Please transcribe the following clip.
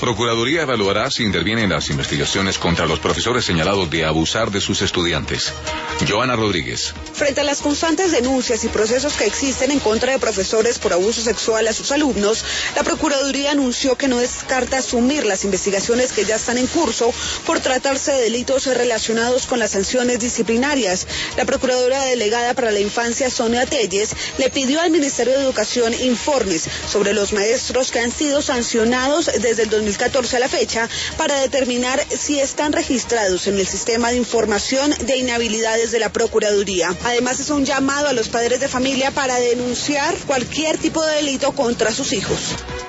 Procuraduría evaluará si interviene en las investigaciones contra los profesores señalados de abusar de sus estudiantes. Joana Rodríguez. Frente a las constantes denuncias y procesos que existen en contra de profesores por abuso sexual a sus alumnos, la Procuraduría anunció que no descarta asumir las investigaciones que ya están en curso por tratarse de delitos relacionados con las sanciones disciplinarias. La Procuradora Delegada para la Infancia, Sonia Telles, le pidió al Ministerio de Educación informes sobre los maestros que han sido sancionados desde el 2014 a la fecha para determinar si están registrados en el sistema de información de inhabilidades de la Procuraduría. Además, es un llamado a los padres de familia para denunciar cualquier tipo de delito contra sus hijos.